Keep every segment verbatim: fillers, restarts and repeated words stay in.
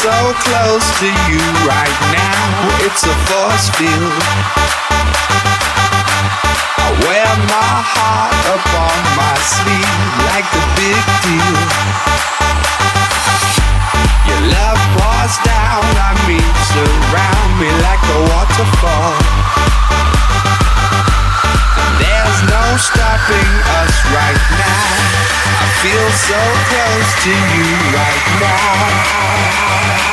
so close to you right now. It's a force field. I wear my heart up on my sleeve like a big deal. Your love pours down on me, surround me like a waterfall. And there's no stopping us right now. I feel so close to you right now.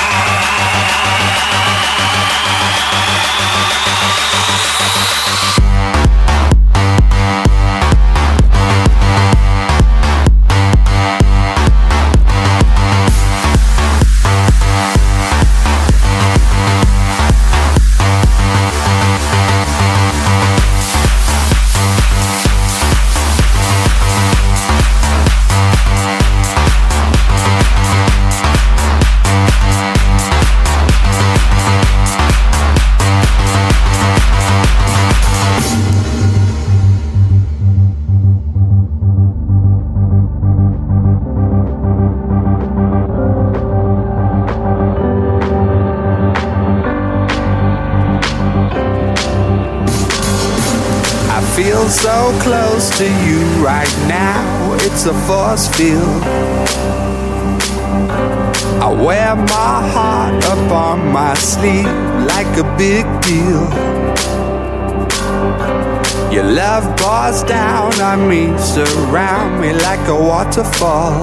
Feel so close to you right now. It's a force field. I wear my heart up on my sleeve like a big deal. Your love pours down on me, surround me like a waterfall.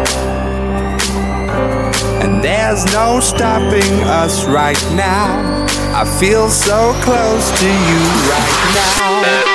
And there's no stopping us right now. I feel so close to you right now.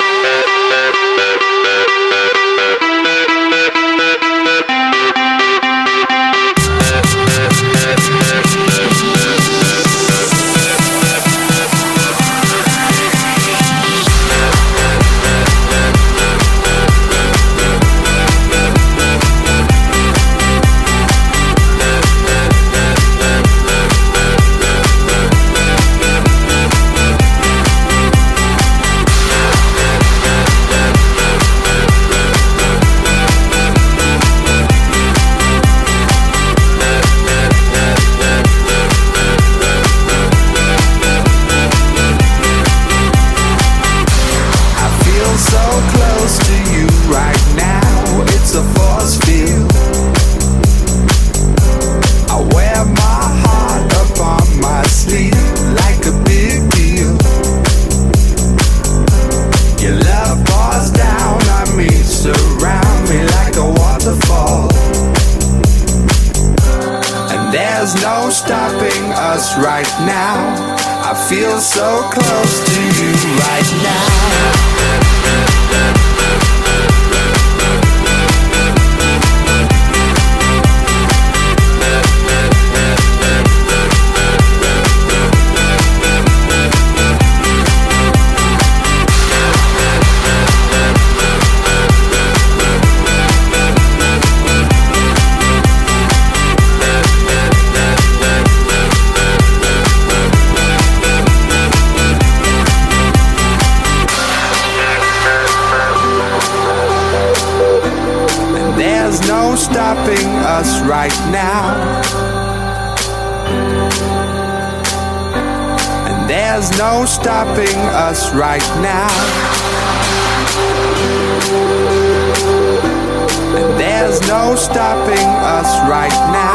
There's no stopping us right now. I feel so close to you right now. There's no stopping us right now. And there's no stopping us right now. And there's no stopping us right now.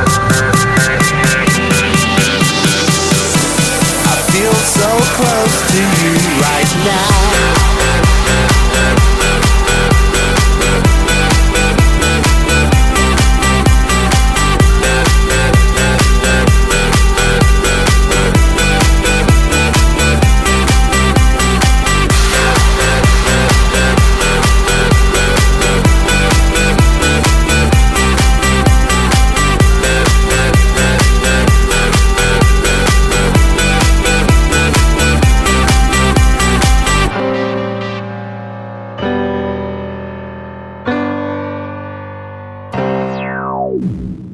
I feel so close to you right now. Wow.